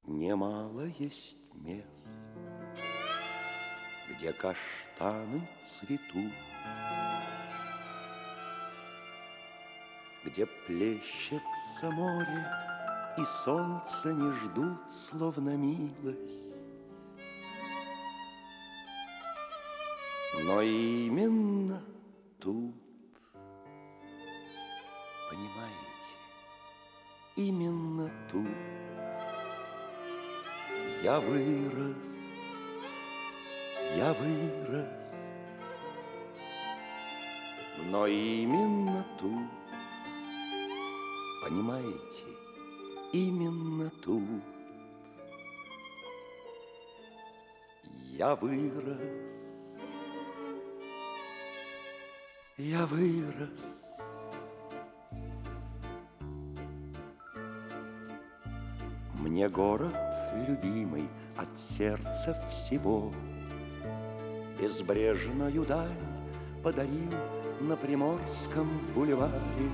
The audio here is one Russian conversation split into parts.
Немало есть мест, где каштаны цветут, где плещется море, и солнце не ждут, словно милость. Но именно тут, понимаете, именно тут я вырос, я вырос. Но именно тут, понимаете, именно тут я вырос, я вырос. Мне город любимый от сердца всего безбрежную даль подарил на Приморском бульваре.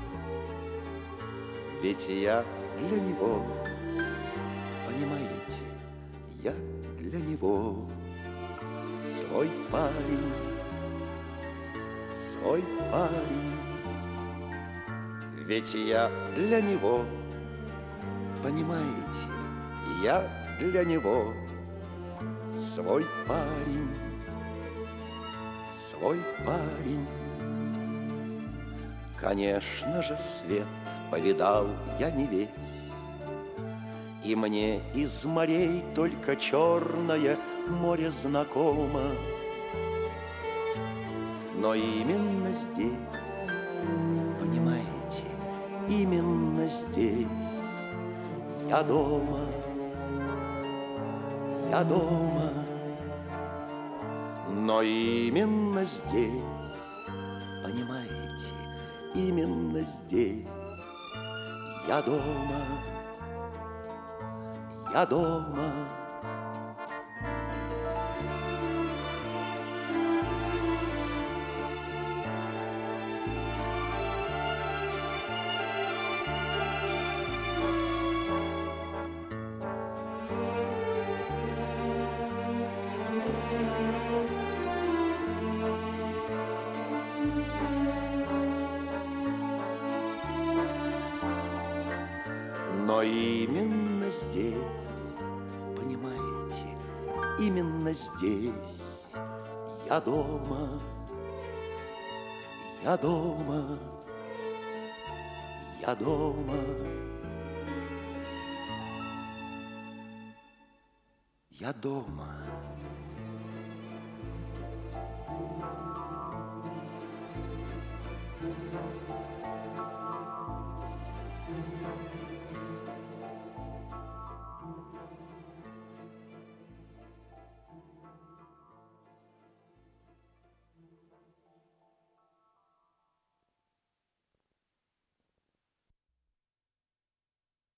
Ведь я для него, понимаете, я для него свой парень, свой парень. Ведь я для него, понимаете, я для него свой парень, свой парень. Конечно же, свет повидал я не весь, и мне из морей только Черное море знакомо. Но именно здесь, понимаете, именно здесь я дома, я дома. Но именно здесь, понимаете, именно здесь я дома, я дома. Но именно здесь, понимаете, именно здесь я дома, я дома, я дома, я дома.